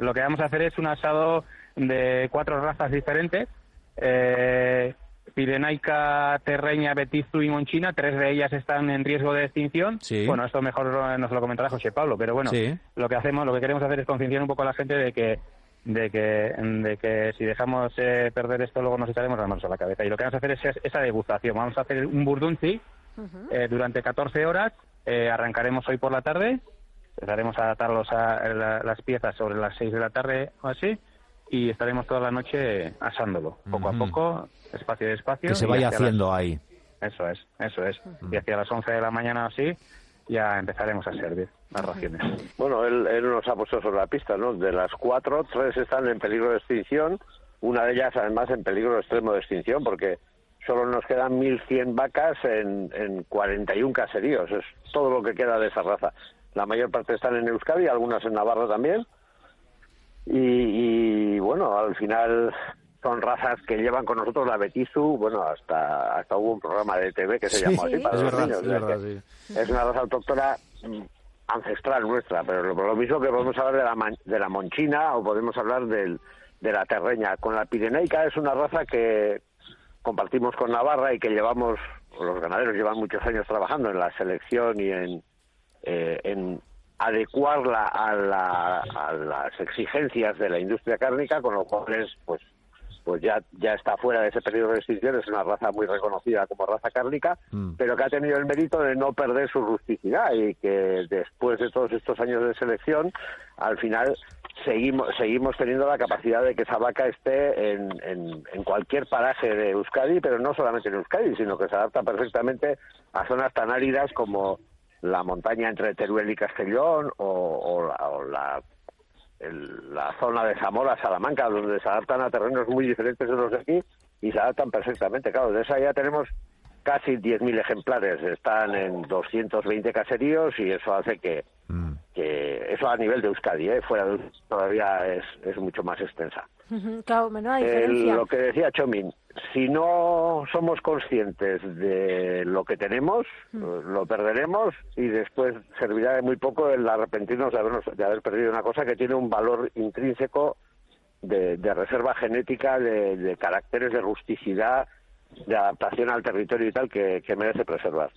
lo que vamos a hacer es un asado de 4 razas diferentes. Pirenaica, Terreña, Betizu y Monchina, 3 de ellas están en riesgo de extinción. Sí. Bueno, esto mejor nos lo comentará José Pablo, pero bueno, Sí. lo que queremos hacer es concienciar un poco a la gente de que si dejamos perder esto, luego nos echaremos las manos a la cabeza. Y lo que vamos a hacer es esa degustación. Vamos a hacer un burdunzi durante 14 horas. Arrancaremos hoy por la tarde. Empezaremos a atar las piezas sobre las 6 de la tarde o así. Y estaremos toda la noche asándolo, poco a poco, despacio. Que se vaya haciendo ahí. Eso es. Y hacia las 11 de la mañana o así, ya empezaremos a servir las raciones. Bueno, él nos ha puesto sobre la pista, ¿no? De las 4, 3 están en peligro de extinción, una de ellas además en peligro extremo de extinción, porque solo nos quedan 1.100 vacas en 41 caseríos, es todo lo que queda de esa raza. La mayor parte están en Euskadi, algunas en Navarra también. Y bueno, al final son razas que llevan con nosotros la Betizu, bueno, hasta hubo un programa de TV que se llamó así para los niños. Es verdad, sí. Es una raza autóctona ancestral nuestra, pero lo mismo que podemos hablar de la Monchina o podemos hablar de la Terreña. Con la Pirenaica es una raza que compartimos con Navarra y que los ganaderos llevan muchos años trabajando en la selección y en adecuarla a las exigencias de la industria cárnica, con lo cual pues ya está fuera de ese periodo de extinción. Es una raza muy reconocida como raza cárnica, pero que ha tenido el mérito de no perder su rusticidad y que después de todos estos años de selección, al final seguimos teniendo la capacidad de que esa vaca esté en cualquier paraje de Euskadi, pero no solamente en Euskadi, sino que se adapta perfectamente a zonas tan áridas como la montaña entre Teruel y Castellón o la zona de Zamora, Salamanca, donde se adaptan a terrenos muy diferentes de los de aquí y se adaptan perfectamente. Claro, de esa ya tenemos casi 10.000 ejemplares, están en 220 caseríos y eso hace que eso a nivel de Euskadi, fuera de Euskadi todavía es mucho más extensa. Claro, menuda diferencia. Lo que decía Chomin, si no somos conscientes de lo que tenemos, lo perderemos y después servirá de muy poco el arrepentirnos de haber perdido una cosa que tiene un valor intrínseco de reserva genética, de caracteres de rusticidad, de adaptación al territorio y tal, que merece preservar.